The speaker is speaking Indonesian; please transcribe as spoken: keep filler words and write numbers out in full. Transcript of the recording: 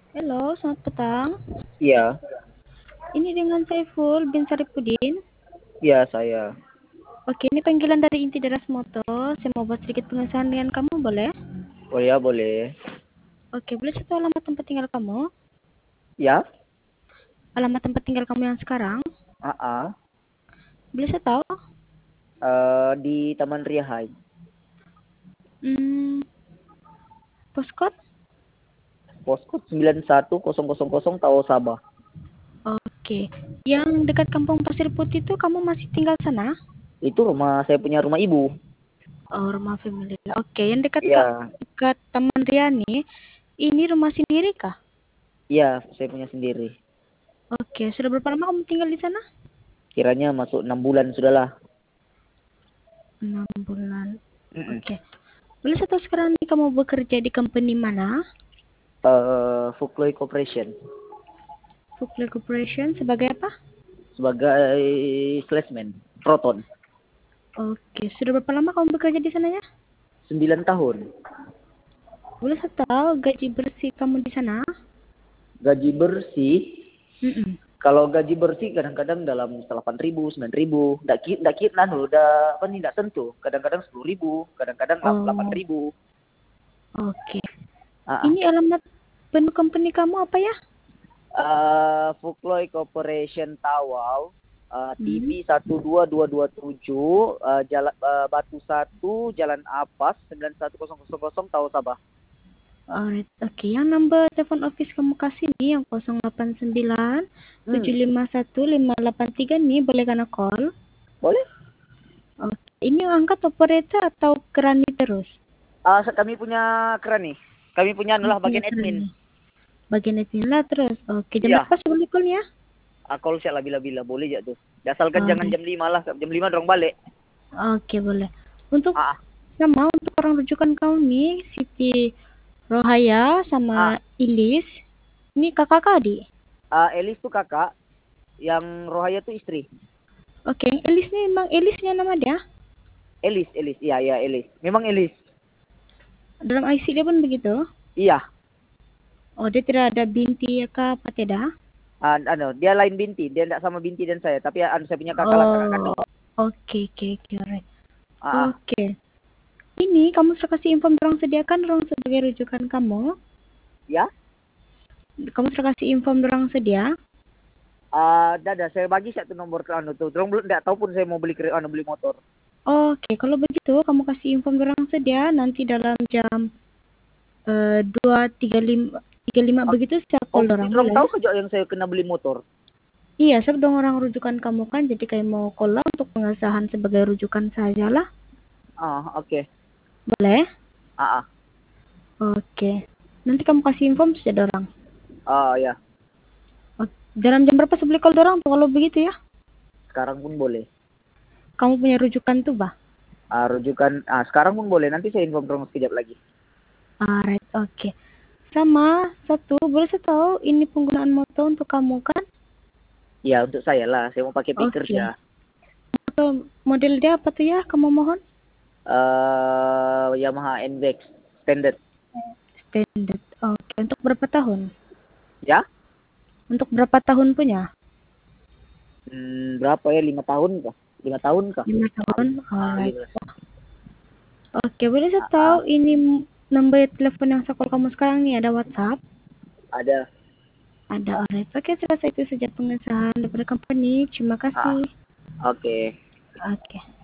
Halo, selamat petang. Iya, Ini dengan Saiful bin Saripudin. iya saya. Oke, ini panggilan dari Inti Deras Motor. Saya mau buat sedikit pengesahan dengan kamu, boleh? Oh ya, boleh. Oke, boleh satu alamat tempat tinggal kamu? Ya, Alamat tempat tinggal kamu yang sekarang? A A. Boleh saya tahu? Eh, di Taman Ria High. Hmm, postcode? Poskot sembilan satu nol nol nol Tao Sabah. Oke. Yang dekat Kampung Pasir Putih itu kamu masih tinggal sana? Itu rumah saya punya rumah ibu. Oh, rumah family. Oke, yang dekat Kak, Iya, dekat Taman Riani, ini rumah sendiri kah? iya, saya punya sendiri. Oke, sudah berapa lama kamu tinggal di sana? Kiranya masuk enam bulan sudahlah. Enam bulan. Mm-mm. Oke. Boleh saya tahu sekarang ini kamu bekerja di company mana? Eh, Fukloy Corporation Fukle Corporation sebagai apa? sebagai salesman Proton. Oke, sudah berapa lama kamu bekerja di sana ya? Sembilan tahun. Boleh saya tahu gaji bersih kamu di sana? Gaji bersih. Mm-mm. Kalau gaji bersih kadang-kadang dalam delapan ribu, sembilan ribu. Nggak kira, nggak kira, nanu, udah apa nih, nggak tentu. Kadang-kadang sepuluh ribu, kadang-kadang delapan Oh, ribu. oke. Ah, Ini alamat penuh company kamu apa ya? ah. Uh, Fukloy Corporation Tawau, uh, Hmm. T B satu dua dua dua tujuh, uh, Jalan uh, Batu satu, Jalan Apas, sembilan satu nol nol nol Tau Sabah. Alright, oke. Yang number telepon office kamu kasih nih yang nol delapan sembilan tujuh Hmm, lima satu lima delapan tiga nih, boleh karena call. boleh? Oke. Ini angkat operator atau kerani terus? Uh, kami punya keran nih. Kami punya Kamu adalah punya bagian admin. kerani. Bagian admin lah terus. Oke, jam Iya, berapa sebelum call ya? uh, call siap lah bila-bila. Boleh ya tuh. Asalkan jangan Alright. jam lima lah. Jam lima dorong balik. Oke, boleh. Untuk Ah, sama untuk orang rujukan kamu nih, Siti Rohaya ah, sama Ilis. Ini kakak kakak adik. ah, Elis tuh kakak, yang Rohaya tuh istri. Oke, yang Ilis nih emang Ilisnya nama dia. Elis, Elis, iya, iya, Elis. Memang Elis. Dalam I C dia pun begitu. Iya, Oh, dia tidak ada binti ya kak, apa tidak? ah, anu, dia lain binti, dia tidak sama binti dan saya, tapi anu saya punya kakak lah, kakak Oh, kandung. oke, oke, oke, alright. Ah, ah. Oke. Ini kamu sudah kasih info orang sediakan orang sebagai rujukan kamu. Ya, Kamu sudah kasih info orang sedia. ah, dah, saya bagi satu nomor ke anu tuh. Terus belum tidak tahu pun saya mau beli kre- anu beli motor. Oke, kalau begitu kamu kasih info orang sedia nanti dalam jam eh, dua tiga lima tiga lima Ah, begitu saya oh, call berarti orang orang boleh? tahu kerja yang saya kena beli motor. Iya, saya dong orang rujukan kamu kan, jadi kayak mau call lah untuk pengesahan sebagai rujukan saja lah. Ah, oke. Okay. Boleh? Ah, ah. Oke. Nanti kamu kasih info saja orang. Ah, ya. Oh, dalam jam berapa sebelum call orang tuh kalau begitu ya? Sekarang pun boleh. Kamu punya rujukan tuh, bah? Ah, rujukan, ah, sekarang pun boleh. Nanti saya inform terus sekejap lagi. Alright, oke. Sama satu, boleh saya tahu ini penggunaan motor untuk kamu kan? Ya, untuk saya lah. Saya mau pakai pi Oke. kerja. Motor model dia apa tuh ya? Kamu mohon? Uh, Yamaha N V X standard. Standard. Oke. Untuk berapa tahun? Ya? Untuk berapa tahun punya? Hmm, berapa ya? Lima tahun kah? Lima tahun kah? Lima Ah, tahun. ah, Alright. lima. Oke, boleh saya Ah, tahu ah, ini nomor telepon yang saya call kamu sekarang nih ada WhatsApp? ada. Ada, alright. Oke, selesai itu saja pengesahan daripada company. Terima Ah, kasih. oke. Okay. Oke.